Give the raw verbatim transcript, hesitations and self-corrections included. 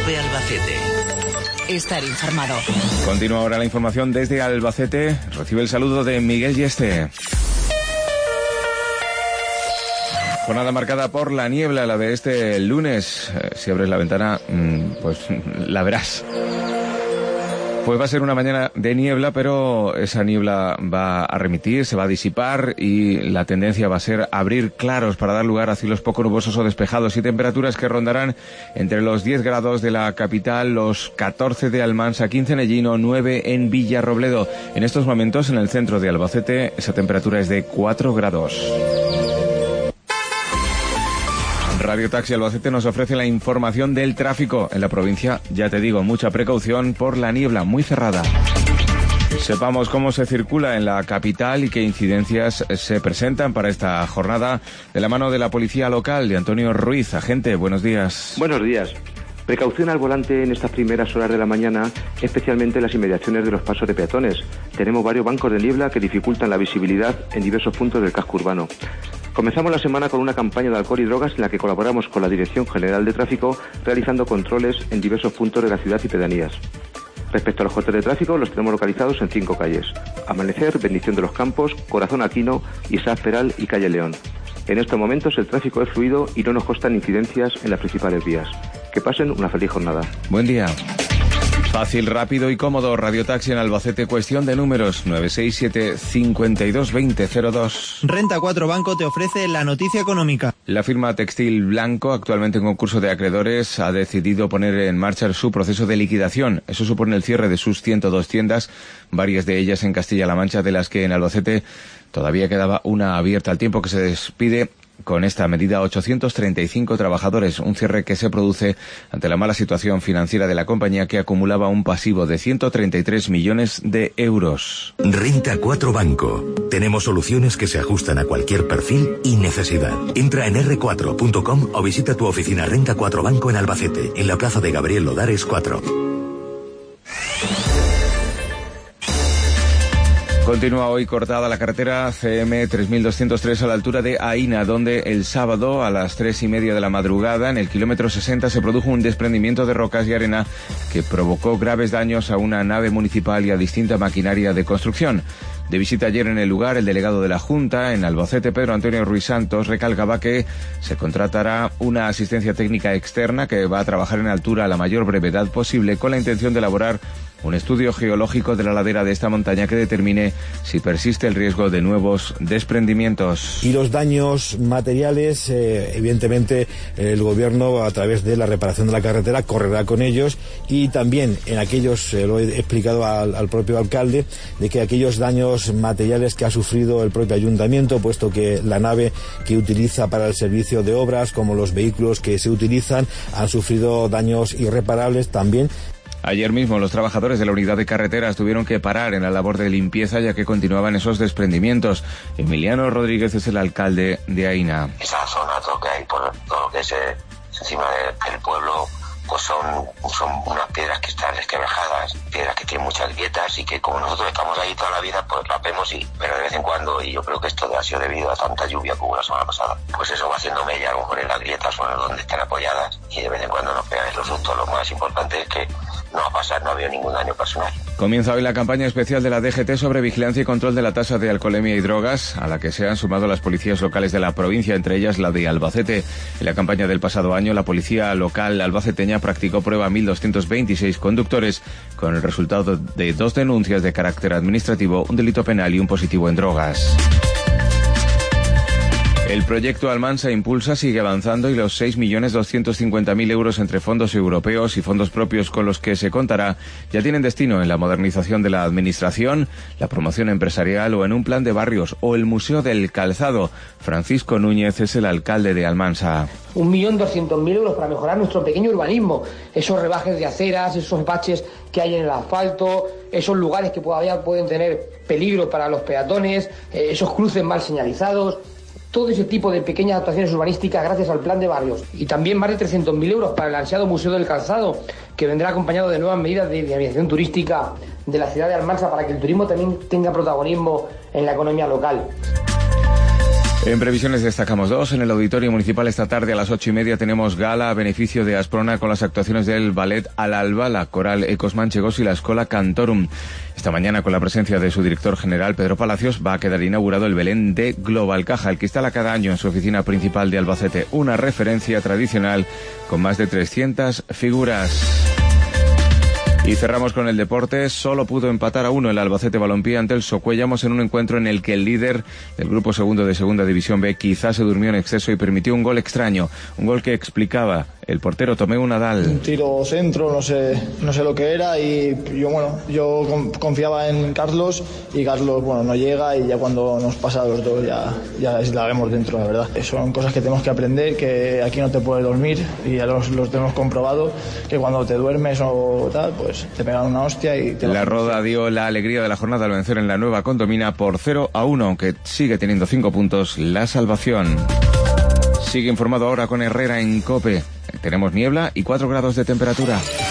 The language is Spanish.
Cope Albacete. Estar informado. Continúa ahora la información desde Albacete. Recibe el saludo de Miguel Yeste. Jornada marcada por la niebla, la de este lunes. Eh, si abres la ventana, pues la verás. Pues va a ser una mañana de niebla, pero esa niebla va a remitir, se va a disipar y la tendencia va a ser abrir claros para dar lugar a cielos poco nubosos o despejados y temperaturas que rondarán entre los diez grados de la capital, los catorce de Almansa, quince en Ellín, nueve en Villarrobledo. En estos momentos, en el centro de Albacete, esa temperatura es de cuatro grados. Radio Taxi Albacete nos ofrece la información del tráfico en la provincia. Ya te digo, mucha precaución por la niebla muy cerrada. Sepamos cómo se circula en la capital y qué incidencias se presentan para esta jornada de la mano de la policía local, de Antonio Ruiz. Agente, buenos días. Buenos días. Precaución al volante en estas primeras horas de la mañana, especialmente en las inmediaciones de los pasos de peatones. Tenemos varios bancos de niebla que dificultan la visibilidad en diversos puntos del casco urbano. Comenzamos la semana con una campaña de alcohol y drogas en la que colaboramos con la Dirección General de Tráfico realizando controles en diversos puntos de la ciudad y pedanías. Respecto a los cortes de tráfico, los tenemos localizados en cinco calles: Amanecer, Bendición de los Campos, Corazón Aquino, Isaac Peral y Calle León. En estos momentos el tráfico es fluido y no nos constan incidencias en las principales vías. Que pasen una feliz jornada. Buen día. Fácil, rápido y cómodo. Radio Taxi en Albacete, cuestión de números nueve seis siete, cinco dos dos cero cero dos. Renta cuatro Banco te ofrece la noticia económica. La firma Textil Blanco, actualmente en concurso de acreedores, ha decidido poner en marcha su proceso de liquidación. Eso supone el cierre de sus ciento dos tiendas, varias de ellas en Castilla-La Mancha, de las que en Albacete todavía quedaba una abierta, al tiempo que se despide con esta medida ochocientos treinta y cinco trabajadores, un cierre que se produce ante la mala situación financiera de la compañía, que acumulaba un pasivo de ciento treinta y tres millones de euros. Renta cuatro Banco. Tenemos soluciones que se ajustan a cualquier perfil y necesidad. Entra en erre cuatro punto com o visita tu oficina Renta cuatro Banco en Albacete, en la plaza de Gabriel Lodares cuatro. Continúa hoy cortada la carretera ce eme tres mil doscientos tres a la altura de Aína, donde el sábado a las tres y media de la madrugada, en el kilómetro sesenta, se produjo un desprendimiento de rocas y arena que provocó graves daños a una nave municipal y a distinta maquinaria de construcción. De visita ayer en el lugar, el delegado de la Junta en Albacete, Pedro Antonio Ruiz Santos, recalcaba que se contratará una asistencia técnica externa que va a trabajar en altura a la mayor brevedad posible, con la intención de elaborar un estudio geológico de la ladera de esta montaña que determine si persiste el riesgo de nuevos desprendimientos. Y los daños materiales, eh, evidentemente el gobierno, a través de la reparación de la carretera, correrá con ellos, y también en aquellos, eh, lo he explicado al, al propio alcalde, de que aquellos daños materiales que ha sufrido el propio ayuntamiento, puesto que la nave que utiliza para el servicio de obras, como los vehículos que se utilizan, han sufrido daños irreparables también. Ayer mismo los trabajadores de la unidad de carreteras tuvieron que parar en la labor de limpieza, ya que continuaban esos desprendimientos. Emiliano Rodríguez es el alcalde de Aína. Esa zona, todo lo que hay por todo lo que es eh, encima de, del pueblo, pues son, son unas piedras que están resquebrajadas, piedras que tienen muchas grietas y que, como nosotros estamos ahí toda la vida, pues las vemos, y, pero de vez en cuando, y yo creo que esto ha sido debido a tanta lluvia que hubo la semana pasada, pues eso va haciendo mella a lo mejor en las grietas o en donde están apoyadas, y de vez en cuando nos pegan esos sustos. Lo más importante es que no va a pasar, no ha habido ningún daño personal. Comienza hoy la campaña especial de la D G T sobre vigilancia y control de la tasa de alcoholemia y drogas, a la que se han sumado las policías locales de la provincia, entre ellas la de Albacete. En la campaña del pasado año, la policía local albaceteña practicó prueba a mil doscientos veintiséis conductores, con el resultado de dos denuncias de carácter administrativo, un delito penal y un positivo en drogas. El proyecto Almansa Impulsa sigue avanzando, y los seis millones doscientos cincuenta mil euros entre fondos europeos y fondos propios con los que se contará ya tienen destino en la modernización de la administración, la promoción empresarial o en un plan de barrios o el Museo del Calzado. Francisco Núñez es el alcalde de Almansa. un millón doscientos mil euros para mejorar nuestro pequeño urbanismo, esos rebajes de aceras, esos baches que hay en el asfalto, esos lugares que todavía pueden tener peligro para los peatones, esos cruces mal señalizados. Todo ese tipo de pequeñas actuaciones urbanísticas gracias al plan de barrios. Y también más de trescientos mil euros para el ansiado Museo del Calzado, que vendrá acompañado de nuevas medidas de dinamización turística de la ciudad de Almansa, para que el turismo también tenga protagonismo en la economía local. En previsiones destacamos dos. En el Auditorio Municipal esta tarde a las ocho y media tenemos gala a beneficio de Asprona con las actuaciones del Ballet Al Alba, la Coral Ecos Manchegos y la Escola Cantorum. Esta mañana, con la presencia de su director general, Pedro Palacios, va a quedar inaugurado el Belén de Global Caja, el que instala cada año en su oficina principal de Albacete, una referencia tradicional con más de trescientas figuras. Y cerramos con el deporte. Solo pudo empatar a uno el Albacete Balompié ante el Socuellamos en un encuentro en el que el líder del grupo segundo de Segunda División B quizás se durmió en exceso y permitió un gol extraño. Un gol que explicaba el portero Tomeu Nadal. Un tiro centro, no sé, no sé lo que era, y yo bueno, yo confiaba en Carlos y Carlos bueno no llega, y ya cuando nos pasa a los dos ya, ya la vemos dentro, la verdad. Son cosas que tenemos que aprender, que aquí no te puedes dormir y ya los, los tenemos comprobado, que cuando te duermes o tal, pues te pegan una hostia y te... La Roda dio la alegría de la jornada al vencer en la Nueva Condomina por cero a uno, aunque sigue teniendo cinco puntos la salvación. Sigue informado ahora con Herrera en COPE. Tenemos niebla y cuatro grados de temperatura.